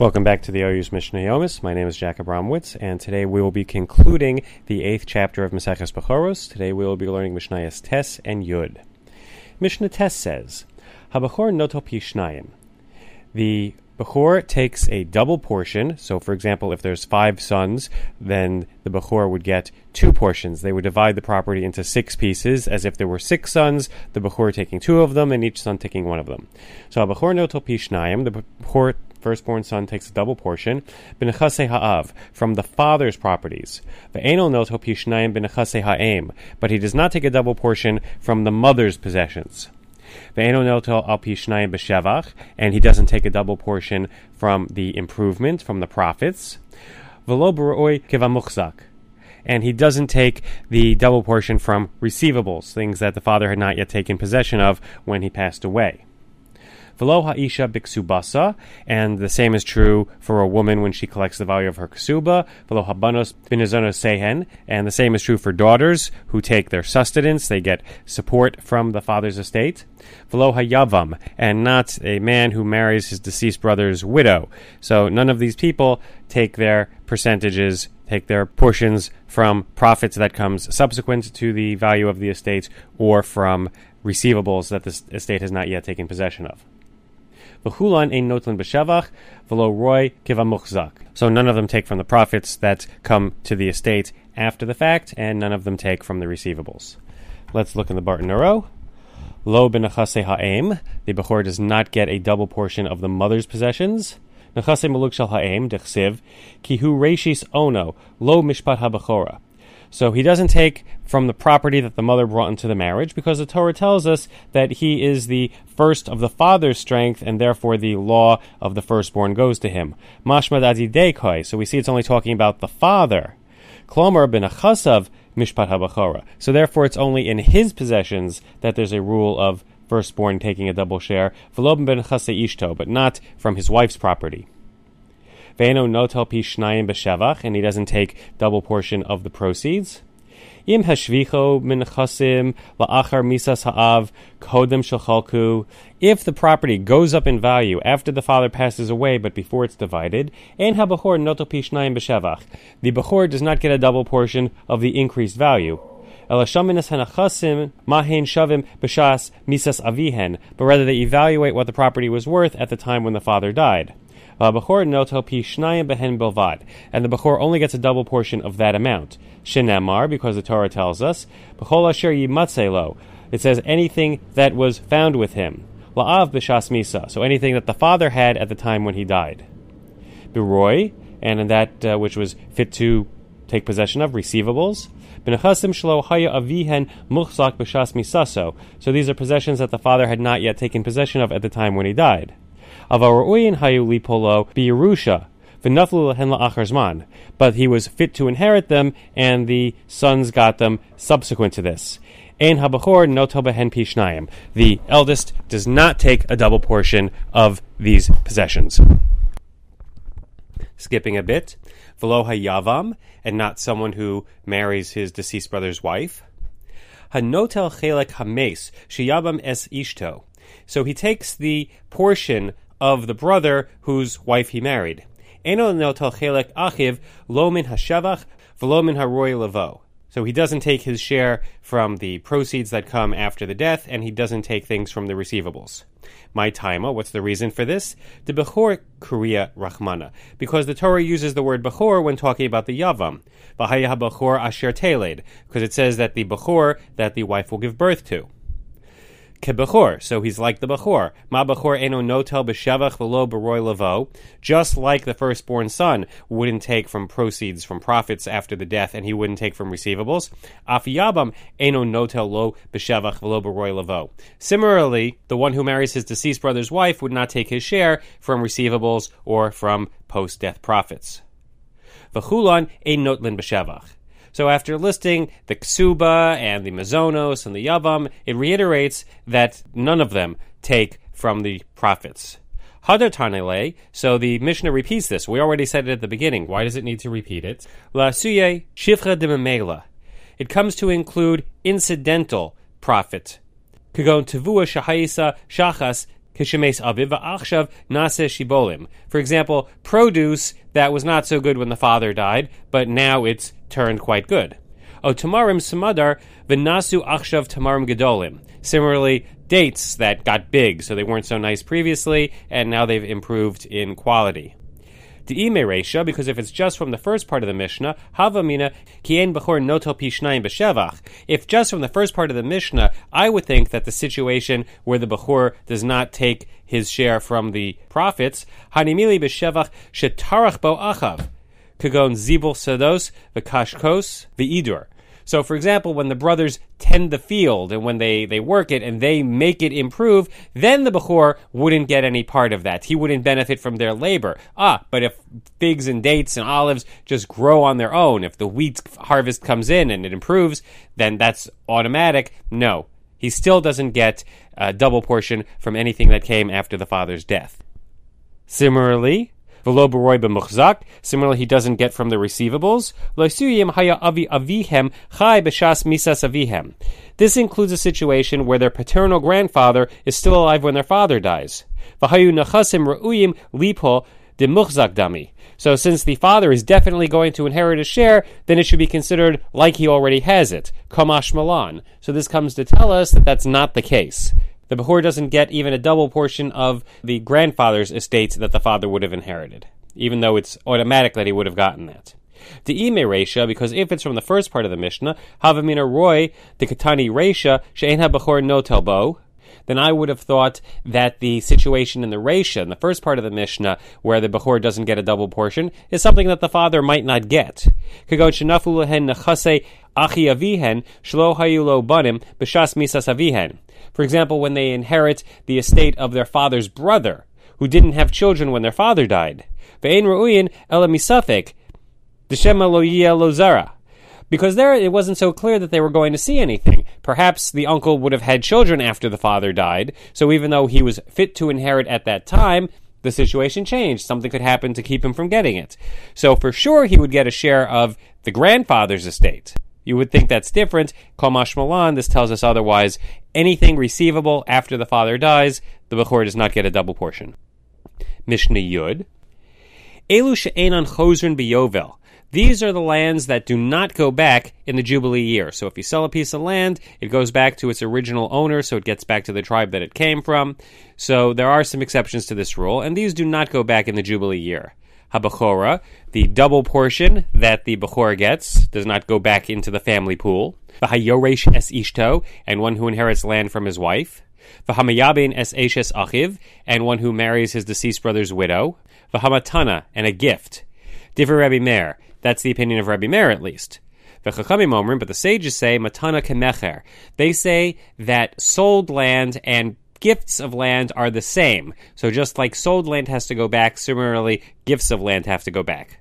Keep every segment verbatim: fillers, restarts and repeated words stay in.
Welcome back to the O U's Mishnah Yomis. My name is Jacob Romwitz, and today we will be concluding the eighth chapter of Maseches Bechoros. Today we will be learning Mishnayos Tes and Yud. Mishnah Tes says, HaBechor noto pi shnayim. The Bechor takes a double portion. So, for example, if there's five sons, then the Bechor would get two portions. They would divide the property into six pieces, as if there were six sons, the Bechor taking two of them, and each son taking one of them. So, HaBechor noto pi shnayim, the Bechor firstborn son takes a double portion, b'nechasei ha'av, from the father's properties. Ve'eno noto pi shnayim b'nechasei ha'em, but he does not take a double portion from the mother's possessions. Ve'eno noto al pi shnayim b'shevach, and he doesn't take a double portion from the improvement, from the profits. V'lo b'roi kevamuchzak, and he doesn't take the double portion from receivables, things that the father had not yet taken possession of when he passed away. V'lo ha'isha b'ksubasa, and the same is true for a woman when she collects the value of her ksuba. V'lo habanos b'nizonos sehen, and the same is true for daughters who take their sustenance. They get support from the father's estate. V'lo hayavam, and not a man who marries his deceased brother's widow. So none of these people take their percentages, take their portions from profits that comes subsequent to the value of the estate, or from receivables that the estate has not yet taken possession of. V'chulan ein notlin b'shevach, v'lo roy kivamuchzak. So none of them take from the profits that come to the estate after the fact, and none of them take from the receivables. Let's look in the Barton Nero. Lo b'nechasei ha'em, the Bechor does not get a double portion of the mother's possessions. Nechasei maluk shel ha'em, dechsiv, ki hu reishis ono, lo mishpat ha'bechora. So he doesn't take from the property that the mother brought into the marriage, because the Torah tells us that he is the first of the father's strength, and therefore the law of the firstborn goes to him. Mashmad adidekoi. So we see it's only talking about the father. Klomer b'nechasav mishpat habachora. So therefore it's only in his possessions that there's a rule of firstborn taking a double share. V'lo b'nechasei ishto, but not from his wife's property. Ve'eno notel pi shnayim b'shevach, and he doesn't take double portion of the proceeds. Im hashvicho min chasim la'achar misas ha'av kodem shechalku. If the property goes up in value after the father passes away, but before it's divided, ein habachor notel pi shnayim b'shevach. The Bechor does not get a double portion of the increased value. Elashaminas hanachasim mahen shavim b'shas misas avihen, but rather they evaluate what the property was worth at the time when the father died. Bechor noto pi shnayim behen bilvad, and the Bechor only gets a double portion of that amount. Shenamar, because the Torah tells us, b'chol asher yimatzei lo. It says anything that was found with him. La'av b'shas misa, so anything that the father had at the time when he died. B'roi, and in that uh, which was fit to take possession of, receivables. B'nechasim shlo haya avihen muchzak b'shas misaso. So these are possessions that the father had not yet taken possession of at the time when he died. Avaruin hayu lipolo biyerusha v'naflu lehen la'achar zman, but he was fit to inherit them, and the sons got them subsequent to this. Ein habachor noto behen pi shnayim. The eldest does not take a double portion of these possessions. Skipping a bit, v'lo hayavam, and not someone who marries his deceased brother's wife. Hanotel chelek hames sheyabam es ishto. So he takes the portion of the brother whose wife he married. Eno notel chelek achiv lo min hashevach v'lo min haroy levo. So he doesn't take his share from the proceeds that come after the death, and he doesn't take things from the receivables. My taima, what's the reason for this? The Bechor Kuriya Rachmana, because the Torah uses the word Bechor when talking about the Yavam. V'haya Bechor asher teled, because it says that the Bechor that the wife will give birth to. Kebechor, so he's like the Bechor. Ma Bechor eno notel b'shevach v'lo b'roy levo. Just like the firstborn son wouldn't take from proceeds from profits after the death, and he wouldn't take from receivables. Af yabam eno notel lo b'shevach v'lo b'roy levo. Similarly, the one who marries his deceased brother's wife would not take his share from receivables or from post-death profits. V'chulan ein notlin b'shevach. So after listing the ksuba and the mazonos and the yavam, it reiterates that none of them take from the profits. Hadar tanele, so the Mishnah repeats this. We already said it at the beginning. Why does it need to repeat it? La suye shivcha de memela. It comes to include incidental profit. Kagon tevua shahaisa shachas Kishemes aviv va'achshav naseh shibolim. For example, produce that was not so good when the father died, but now it's turned quite good. O tamarim samadar v'nasu achshav tamarim gedolim. Similarly, dates that got big, so they weren't so nice previously, and now they've improved in quality. De'ime reisha, because if it's just from the first part of the Mishnah, hava mina kien b'chor notel pishnayim b'shevach. If just from the first part of the Mishnah, I would think that the situation where the b'chor does not take his share from the profits, hanimili b'shevach shetarach bo achav, kagon zibul sados v'kashkos v'idur. So, for example, when the brothers tend the field and when they, they work it and they make it improve, then the Bechor wouldn't get any part of that. He wouldn't benefit from their labor. Ah, but if figs and dates and olives just grow on their own, if the wheat harvest comes in and it improves, then that's automatic. No, he still doesn't get a double portion from anything that came after the father's death. Similarly, Similarly, he doesn't get from the receivables. This includes a situation where their paternal grandfather is still alive when their father dies. So since the father is definitely going to inherit a share, then it should be considered like he already has it. Kamash malan. So this comes to tell us that that's not the case. The Bechor doesn't get even a double portion of the grandfather's estates that the father would have inherited, even though it's automatic that he would have gotten that. De'ime reisha, because if it's from the first part of the Mishnah, havamina roy de katani reisha she'en ha-Bechor notel bo, then I would have thought that the situation in the reisha, in the first part of the Mishnah, where the Bechor doesn't get a double portion, is something that the father might not get. Kagon shenafu lehen nechase achi avihen shlo hayu lo banim b'shas misas avihen. For example, when they inherit the estate of their father's brother, who didn't have children when their father died. Ve'ein ru'uyin ela misafek, d'shema lo yiyeh lo zara. Because there it wasn't so clear that they were going to see anything. Perhaps the uncle would have had children after the father died, so even though he was fit to inherit at that time, the situation changed. Something could happen to keep him from getting it. So for sure he would get a share of the grandfather's estate. You would think that's different. Kamash malan, this tells us otherwise. Anything receivable after the father dies, the Bechor does not get a double portion. Mishnah Yud. Elu she'enan chozrin biyovel. These are the lands that do not go back in the Jubilee year. So if you sell a piece of land, it goes back to its original owner, so it gets back to the tribe that it came from. So there are some exceptions to this rule, and these do not go back in the Jubilee year. Ha-Bechora, the double portion that the Bechor gets, does not go back into the family pool. V'hayoresh es ishto, and one who inherits land from his wife. V'hamayabin es eshes achiv, and one who marries his deceased brother's widow. V'hamatana, and a gift. Divrei Rabbi Meir, that's the opinion of Rabbi Meir at least. V'chachamim omrim, but the sages say matana kemecher. They say that sold land and gifts of land are the same. So just like sold land has to go back, similarly, gifts of land have to go back.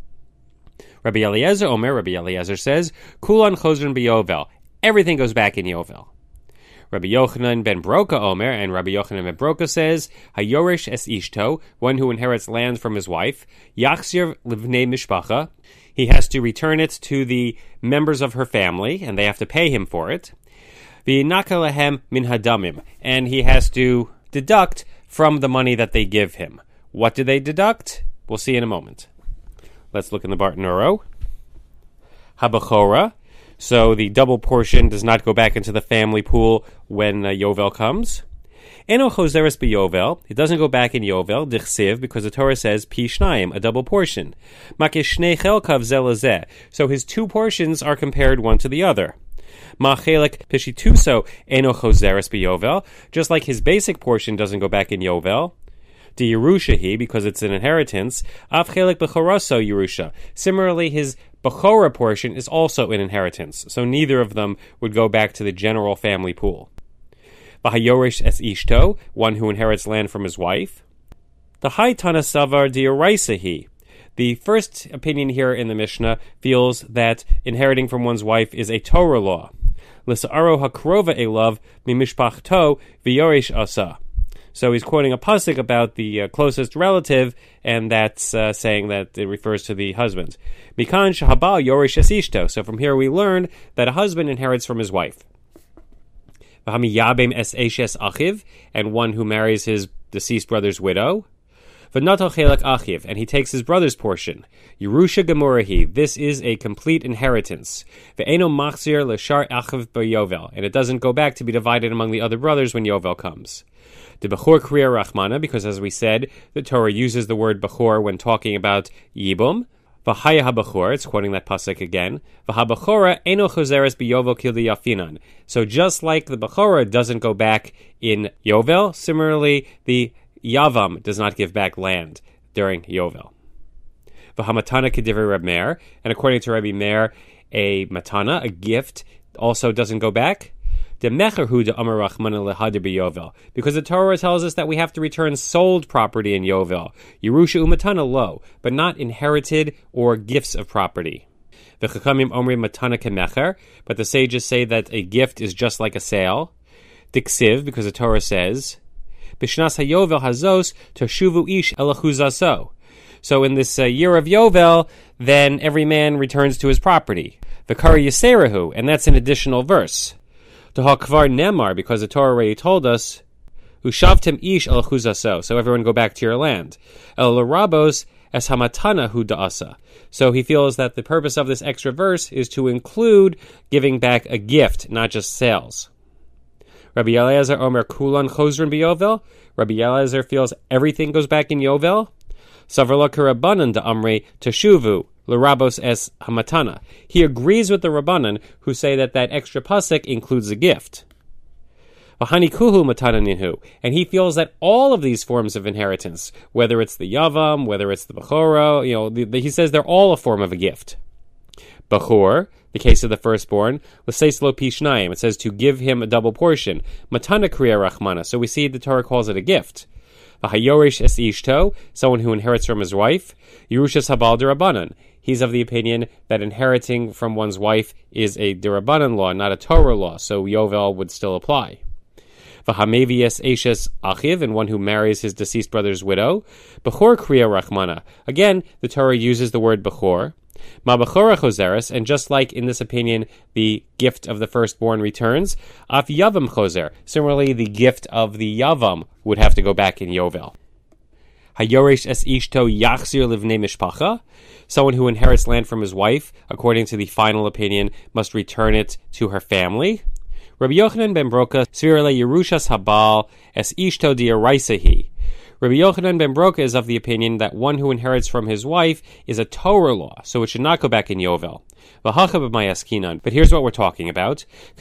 Rabbi Eliezer Omer, Rabbi Eliezer says, Kulan chozron biyovel. Everything goes back in Yovel. Rabbi Yochanan ben Broka Omer, and Rabbi Yochanan ben Broka says, Hayorish es ishto, one who inherits land from his wife, Yachzir livnei mishpacha, he has to return it to the members of her family, and they have to pay him for it. V'yinaka lehem min hadamim, and he has to deduct from the money that they give him. What do they deduct? We'll see in a moment. Let's look in the Barton Oro. Ha-Bechora, so the double portion does not go back into the family pool when uh, Yovel comes. Eno chozeres b'Yovel, it doesn't go back in Yovel, dichsiv, because the Torah says pi shnayim, a double portion. Makish shnei chelkav zeh lezeh, so his two portions are compared one to the other. Ma'chelek pishituso eno chozeres b'Yovel, just like his basic portion doesn't go back in Yovel. De Yerushahi, because it's an inheritance. Av chelek b'choraso Yerusha. Similarly, his Bechora portion is also an inheritance, so neither of them would go back to the general family pool. V'hayorish es ishto, one who inherits land from his wife. The Hai Tana Savar D'Oraisahi. The first opinion here in the Mishnah feels that inheriting from one's wife is a Torah law. L'sa'aro hakrova elav mimishpachto v'yorish asa. So he's quoting a pasuk about the uh, closest relative, and that's uh, saying that it refers to the husband. Mikan shahabal yorish es ishto. So from here we learn that a husband inherits from his wife. V'hamiyabem es eshes achiv, and one who marries his deceased brother's widow. V'natal chelak achiv, and he takes his brother's portion. Yerusha gemorahi, this is a complete inheritance. Ve'eno machzir l'shar achiv b'yovel, and it doesn't go back to be divided among the other brothers when Yovel comes. The Bechor Kriya Rachmana, because as we said, the Torah uses the word Bechor when talking about Yibum. V'haya ha-Bechor, it's quoting that pasuk again. V'ha-Bechora eno chozeres b'Yovel kil yafinan. So just like the Bechora doesn't go back in Yovel, similarly the Yavam does not give back land during Yovel. V'ha-Matana k'divrei Reb Meir, and according to Rabbi Meir, a matana, a gift, also doesn't go back. Because the Torah tells us that we have to return sold property in Yovel, Yerusha umatana lo, but not inherited or gifts of property. But the sages say that a gift is just like a sale. Diksiv, because the Torah says, Bishnas hayovel hazos toshuvu ish elachuzaso. So in this uh, year of Yovel, then every man returns to his property. V'kara yiserahu, and that's an additional verse. To hakvar nemar, because the Torah already told us, Ushavtem ish el chuzaso, so everyone go back to your land. El larabos es hamatana hu da'asa. So he feels that the purpose of this extra verse is to include giving back a gift, not just sales. Rabbi Eliezer omer kulan chozrin biyovel. Rabbi Eliezer feels everything goes back in Yovel. Savarla karabanan da amri teshuvu. L'rabos es hamatana. He agrees with the Rabbanan who say that that extra pasuk includes a gift. V'hani kuhu matana ninhu, and he feels that all of these forms of inheritance, whether it's the yavam, whether it's the bechora, you know, the, the, he says they're all a form of a gift. Bechor, the case of the firstborn, l'seislo pishnayim, it says to give him a double portion. Matana kriya rachmana, so we see the Torah calls it a gift. V'hayorish es ishto, someone who inherits from his wife. Yerushas habal derabanan. He's of the opinion that inheriting from one's wife is a derabanan law, not a Torah law, so Yovel would still apply. V'hamevies eshes achiv, and one who marries his deceased brother's widow. Bechor kriya rachmana. Again, the Torah uses the word bechor. Ma bechora choseres, and just like in this opinion, the gift of the firstborn returns, af yavam choser. Similarly, the gift of the yavam would have to go back in Yovel. Hayorish es ishto yachzir livnei mishpacha. Someone who inherits land from his wife, according to the final opinion, must return it to her family. Rabbi Yochanan ben Broka svirle Yerushas habal es ishto diaraisahi. Rabbi Yochanan ben Broka is of the opinion that one who inherits from his wife is a Torah law, so it should not go back in Yovel. But here's what we're talking about.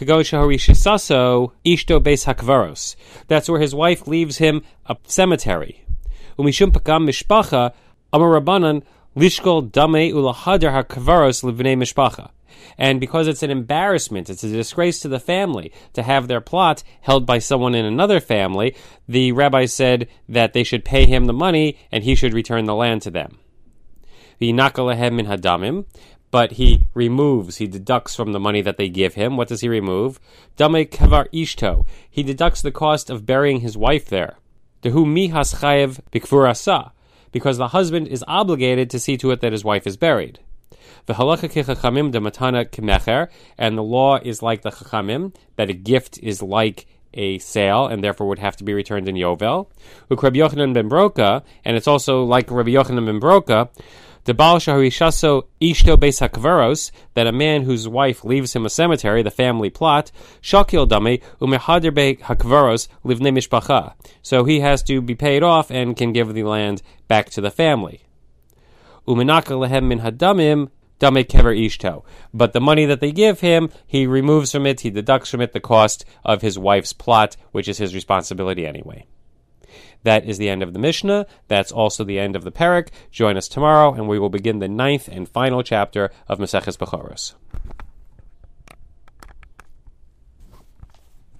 That's where his wife leaves him a cemetery. Umishum pakam mishpacha amar rabbanan lishkol dame ulahadar hakvaros livnei mishpacha. And because it's an embarrassment, it's a disgrace to the family to have their plot held by someone in another family, the rabbi said that they should pay him the money and he should return the land to them. V'inakalahem min hadamim, but he removes, he deducts from the money that they give him. What does he remove? Dame kavar ishto. He deducts the cost of burying his wife there. Dehu mihas chayev bikfurasa, because the husband is obligated to see to it that his wife is buried. V'halacha kechachamim de matana kemecher, and the law is like the chachamim, that a gift is like a sale, and therefore would have to be returned in Yovel. Uk Rabbi Yochanan ben Broka, and it's also like Rabbi Yochanan ben Broka, the Baal Shaharishaso Ishto Beis HaKvaros, that a man whose wife leaves him a cemetery, the family plot, Shakil Dame Umehader Be HaKvaros Livnei Mishpacha. So he has to be paid off and can give the land back to the family. Umenaka Lehem Min Hadamim Dame Kever Ishto. But the money that they give him, he removes from it, he deducts from it the cost of his wife's plot, which is his responsibility anyway. That is the end of the Mishnah. That's also the end of the Perek. Join us tomorrow, and we will begin the ninth and final chapter of Maseches Bechoros.